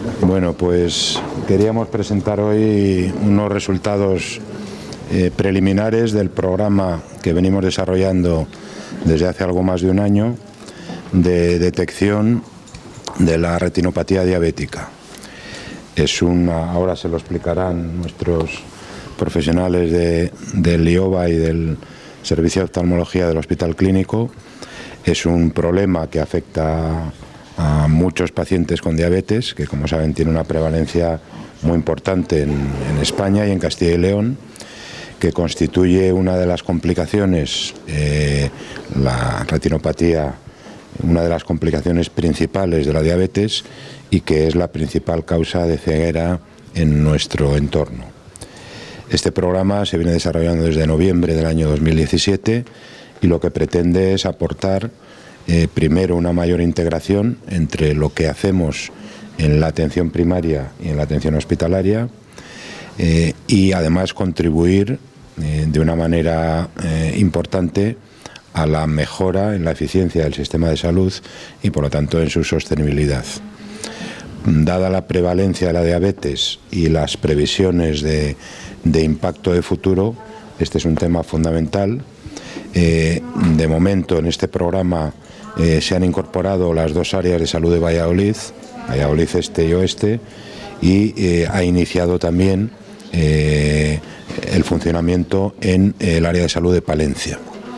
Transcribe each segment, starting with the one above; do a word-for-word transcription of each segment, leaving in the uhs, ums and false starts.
Bueno, pues queríamos presentar hoy unos resultados eh, preliminares del programa que venimos desarrollando desde hace algo más de un año de detección de la retinopatía diabética. Es una, ahora se lo explicarán nuestros profesionales de, del I O B A y del Servicio de Oftalmología del Hospital Clínico. Es un problema que afecta a muchos pacientes con diabetes, que como saben tiene una prevalencia muy importante en, en España y en Castilla y León, que constituye una de las complicaciones, eh, la retinopatía, una de las complicaciones principales de la diabetes y que es la principal causa de ceguera en nuestro entorno. Este programa se viene desarrollando desde noviembre del año dos mil diecisiete y lo que pretende es aportar eh, primero una mayor integración entre lo que hacemos en la atención primaria y en la atención hospitalaria eh, y además contribuir eh, de una manera eh, importante a la mejora en la eficiencia del sistema de salud y por lo tanto en su sostenibilidad. Dada la prevalencia de la diabetes y las previsiones de, de impacto de futuro, este es un tema fundamental. Eh, de momento en este programa eh, se han incorporado las dos áreas de salud de Valladolid, Valladolid Este y Oeste, y eh, ha iniciado también eh, el funcionamiento en el área de salud de Palencia.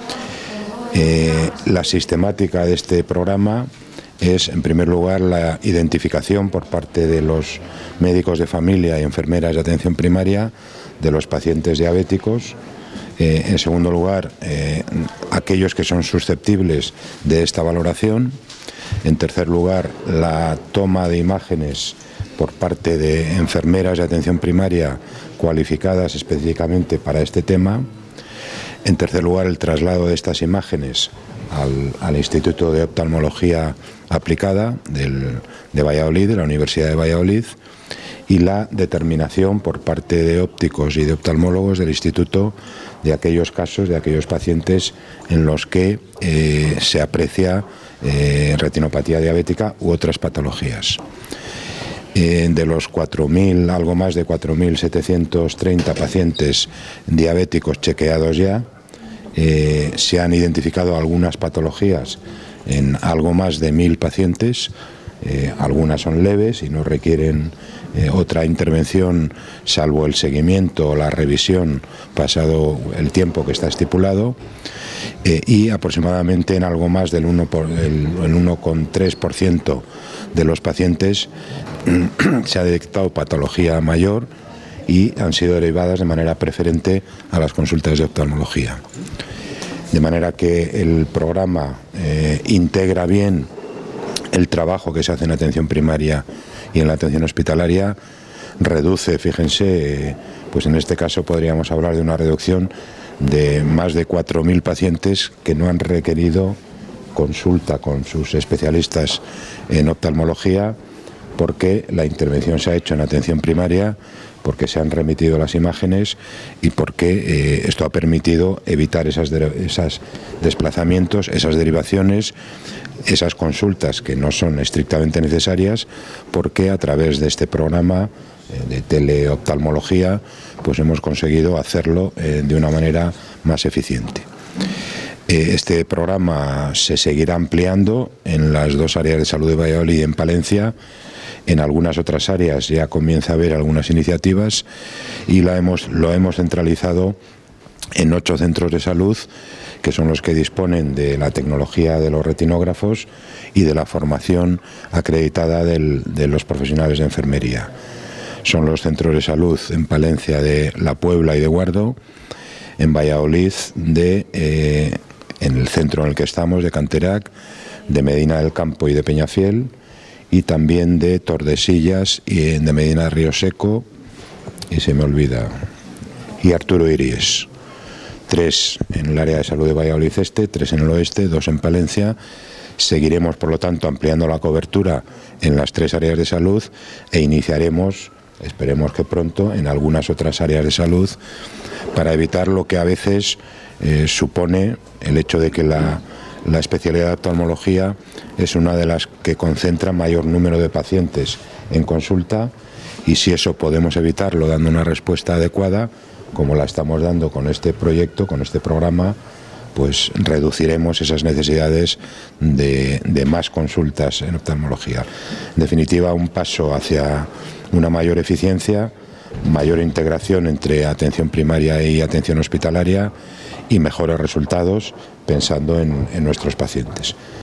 Eh, la sistemática de este programa es, en primer lugar, la identificación por parte de los médicos de familia y enfermeras de atención primaria de los pacientes diabéticos. Eh, en segundo lugar, eh, aquellos que son susceptibles de esta valoración. En tercer lugar, la toma de imágenes por parte de enfermeras de atención primaria cualificadas específicamente para este tema. En tercer lugar, el traslado de estas imágenes al, al Instituto de Oftalmología Aplicada del, de Valladolid, de la Universidad de Valladolid, y la determinación por parte de ópticos y de oftalmólogos del Instituto de aquellos casos, de aquellos pacientes en los que eh, se aprecia eh, retinopatía diabética u otras patologías. Eh, de los cuatro mil, algo más de cuatro mil setecientos treinta pacientes diabéticos chequeados ya, eh, se han identificado algunas patologías en algo más de mil pacientes. Eh, algunas son leves y no requieren eh, otra intervención salvo el seguimiento o la revisión pasado el tiempo que está estipulado, eh, y aproximadamente en algo más del uno coma tres por ciento de los pacientes se ha detectado patología mayor y han sido derivadas de manera preferente a las consultas de oftalmología. De manera que el programa eh, integra bien el trabajo que se hace en atención primaria y en la atención hospitalaria, reduce, fíjense, eh, pues en este caso podríamos hablar de una reducción de más de cuatro mil pacientes que no han requerido consulta con sus especialistas en oftalmología porque la intervención se ha hecho en atención primaria, porque se han remitido las imágenes y porque eh, esto ha permitido evitar esas, esas desplazamientos, esas derivaciones, esas consultas que no son estrictamente necesarias, porque a través de este programa eh, de teleoftalmología pues hemos conseguido hacerlo eh, de una manera más eficiente. Eh, este programa se seguirá ampliando en las dos áreas de salud de Valladolid y en Palencia. En algunas otras áreas ya comienza a haber algunas iniciativas y la hemos, lo hemos centralizado en ocho centros de salud, que son los que disponen de la tecnología de los retinógrafos y de la formación acreditada del, de los profesionales de enfermería. Son los centros de salud en Palencia de La Puebla y de Guardo, en Valladolid de, eh, en el centro en el que estamos, de Canterac, de Medina del Campo y de Peñafiel, y también de Tordesillas y de Medina de Río Seco, y se me olvida, y Arturo Iríes. Tres en el área de salud de Valladolid Este, tres en el oeste, dos en Palencia. Seguiremos, por lo tanto, ampliando la cobertura en las tres áreas de salud e iniciaremos, esperemos que pronto, en algunas otras áreas de salud para evitar lo que a veces eh, supone el hecho de que la la especialidad de oftalmología es una de las que concentra mayor número de pacientes en consulta, y si eso podemos evitarlo dando una respuesta adecuada, como la estamos dando con este proyecto, con este programa, pues reduciremos esas necesidades de, de más consultas en oftalmología. En definitiva, un paso hacia una mayor eficiencia, mayor integración entre atención primaria y atención hospitalaria y mejores resultados pensando en, en nuestros pacientes.